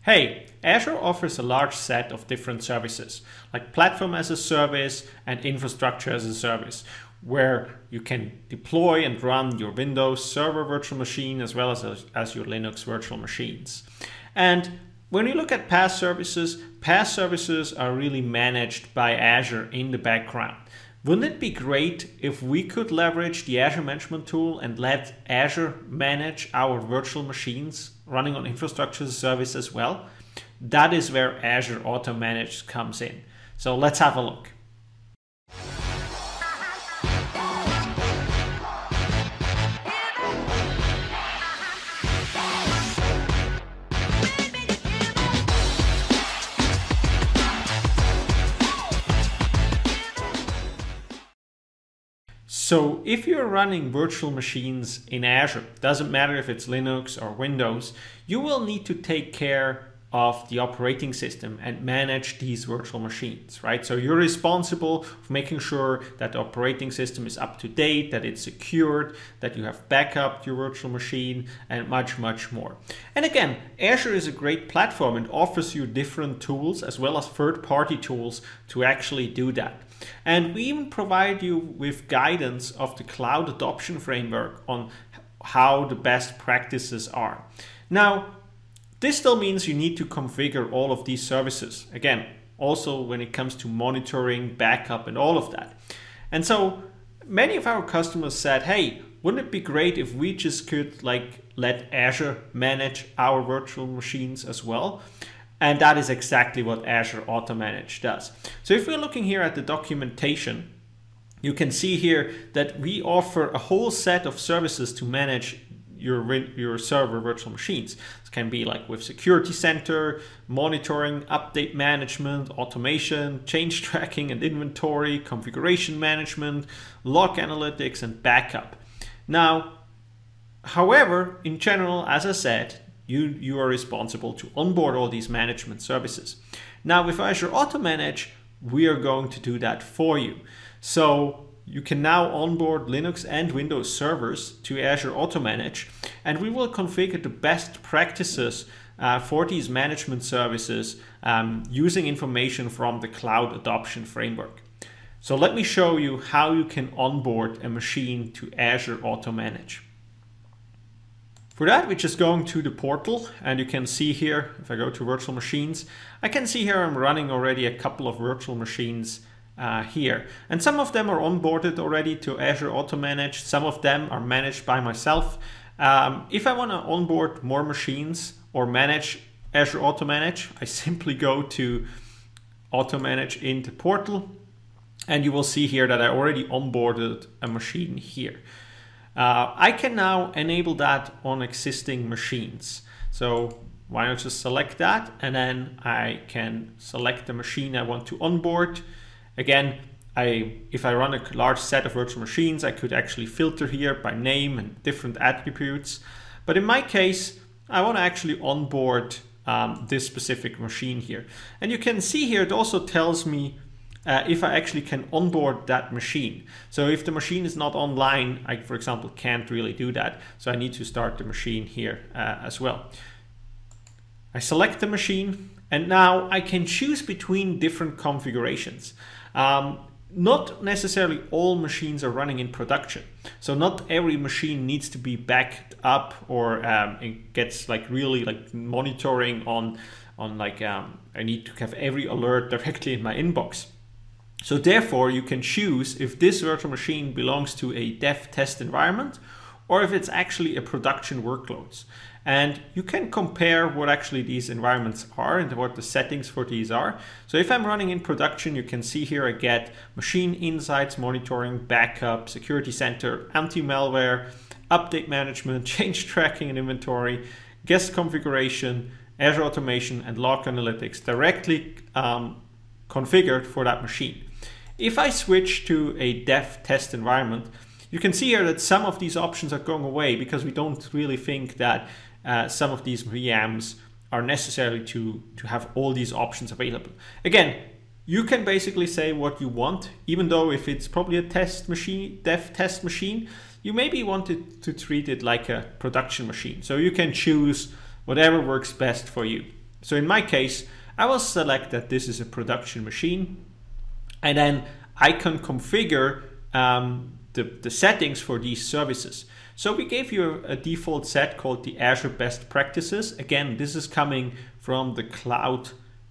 Hey, Azure offers a large set of different services, like platform as a service and infrastructure as a service, where you can deploy and run your Windows Server virtual machine as well as your Linux virtual machines. And when you look at PaaS services are really managed by Azure in the background. Wouldn't it be great if we could leverage the Azure Management Tool and let Azure manage our virtual machines running on infrastructure as a service as well? That is where Azure Auto Manage comes in. So let's have a look. So if you're running virtual machines in Azure, doesn't matter if it's Linux or Windows, you will need to take care of the operating system and manage these virtual machines, right? So you're responsible for making sure that the operating system is up to date, that it's secured, that you have backup your virtual machine, and much, much more. And again, Azure is a great platform and offers you different tools as well as third-party tools to actually do that. And we even provide you with guidance of the cloud adoption framework on how the best practices are. Now, this still means you need to configure all of these services. Again, also when it comes to monitoring, backup, and all of that. And so many of our customers said, hey, wouldn't it be great if we just could let Azure manage our virtual machines as well? And that is exactly what Azure Auto Manage does. So if we're looking here at the documentation, you can see here that we offer a whole set of services to manage your server virtual machines. It can be like with Security Center, monitoring, update management, automation, change tracking and inventory, configuration management, log analytics, and backup. Now, however, in general, as I said, you are responsible to onboard all these management services. Now with Azure Auto Manage, we are going to do that for you. So you can now onboard Linux and Windows servers to Azure Auto Manage, and we will configure the best practices for these management services using information from the Cloud Adoption Framework. So let me show you how you can onboard a machine to Azure Auto Manage. For that, we're just going to the portal, and you can see here, if I go to virtual machines, I can see here I'm running already a couple of virtual machines here. And some of them are onboarded already to Azure Auto Manage. Some of them are managed by myself. If I want to onboard more machines or manage Azure Auto Manage, I simply go to Auto Manage in the portal, and you will see here that I already onboarded a machine here. I can now enable that on existing machines. So why not just select that, and then I can select the machine I want to onboard. Again, if I run a large set of virtual machines, I could actually filter here by name and different attributes. But in my case, I want to actually onboard this specific machine here. And you can see here, it also tells me if I actually can onboard that machine. So if the machine is not online, I, for example, can't really do that. So I need to start the machine here as well. I select the machine, and now I can choose between different configurations. Not necessarily all machines are running in production. So not every machine needs to be backed up, or it gets really monitoring on I need to have every alert directly in my inbox. So therefore, you can choose if this virtual machine belongs to a dev test environment or if it's actually a production workloads. And you can compare what actually these environments are and what the settings for these are. So if I'm running in production, you can see here I get machine insights, monitoring, backup, security center, anti-malware, update management, change tracking and inventory, guest configuration, Azure automation, and log analytics directly configured for that machine. If I switch to a dev test environment, you can see here that some of these options are going away because we don't really think that some of these VMs are necessary to have all these options available. Again, you can basically say what you want, even though if it's probably a test machine, dev test machine, you maybe want it to treat it like a production machine. So you can choose whatever works best for you. So in my case, I will select that this is a production machine, and then I can configure the settings for these services. So we gave you a default set called the Azure Best Practices. Again, this is coming from the Cloud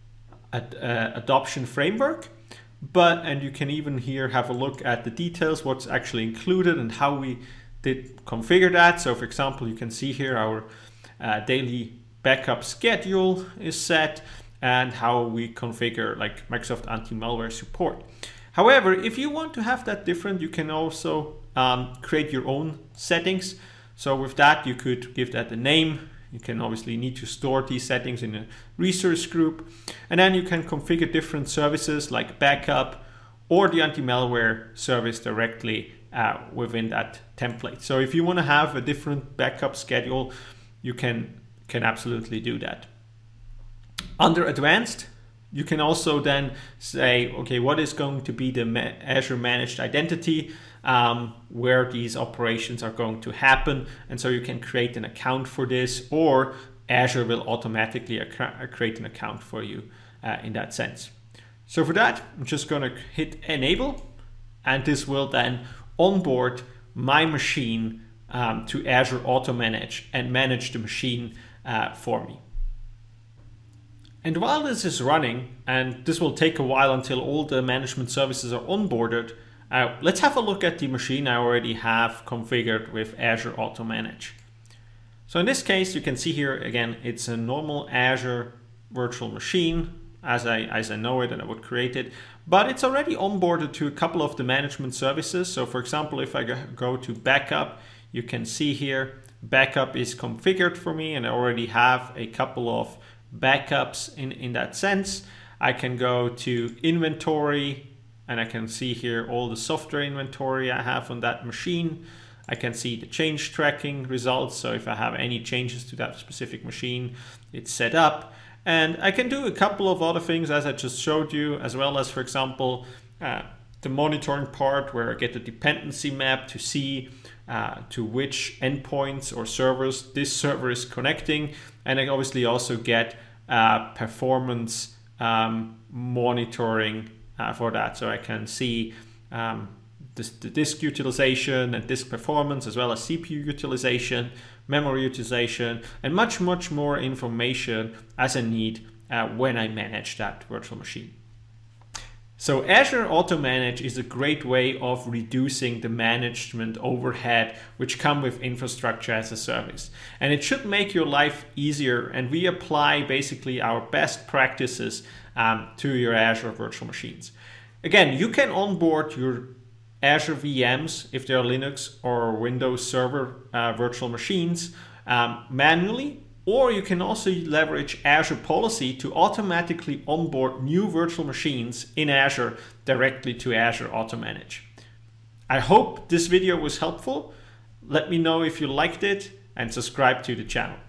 Adoption Framework. And you can even here have a look at the details, what's actually included and how we did configure that. So for example, you can see here our daily backup schedule is set and how we configure like Microsoft anti-malware support. However, if you want to have that different, you can also create your own settings. So with that, you could give that a name. You can obviously need to store these settings in a resource group. And then you can configure different services like backup or the anti-malware service directly within that template. So if you want to have a different backup schedule, you can absolutely do that. Under advanced, you can also then say, okay, what is going to be the Azure Managed Identity, where these operations are going to happen. And so you can create an account for this, or Azure will automatically create an account for you in that sense. So for that, I'm just going to hit enable, and this will then onboard my machine to Azure Auto Manage and manage the machine for me. And while this is running, and this will take a while until all the management services are onboarded, let's have a look at the machine I already have configured with Azure Auto Manage. So in this case, you can see here again, it's a normal Azure virtual machine as I know it and I would create it, but it's already onboarded to a couple of the management services. So for example, if I go to backup, you can see here backup is configured for me, and I already have a couple of backups in that sense. I can go to inventory, and I can see here all the software inventory I have on that machine. I can see the change tracking results. So if I have any changes to that specific machine, it's set up. And I can do a couple of other things as I just showed you, as well as, for example, the monitoring part where I get the dependency map to see to which endpoints or servers this server is connecting. And I obviously also get performance monitoring for that. So I can see the disk utilization and disk performance, as well as CPU utilization, memory utilization, and much more information as I need when I manage that virtual machine. So Azure Auto Manage is a great way of reducing the management overhead which come with infrastructure as a service. And it should make your life easier, and we apply basically our best practices to your Azure virtual machines. Again, you can onboard your Azure VMs, if they're Linux or Windows Server virtual machines, manually, or you can also leverage Azure Policy to automatically onboard new virtual machines in Azure directly to Azure Auto Manage. I hope this video was helpful. Let me know if you liked it and subscribe to the channel.